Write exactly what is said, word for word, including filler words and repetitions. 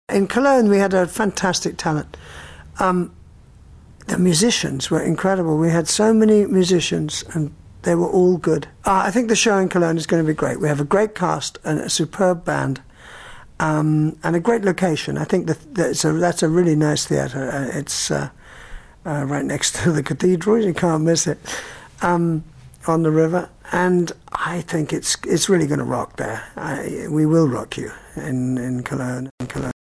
In Cologne, we had a fantastic talent. Um, the musicians were incredible. We had so many musicians, and they were all good. Uh, I think the show in Cologne is going to be great. We have a great cast and a superb band, um, and a great location. I think that that's a, that's a really nice theatre. Uh, it's uh, uh, right next to the cathedral. You can't miss it. Um, on the river, and I think it's it's really going to rock there. I, we will rock you in in Cologne. In Cologne.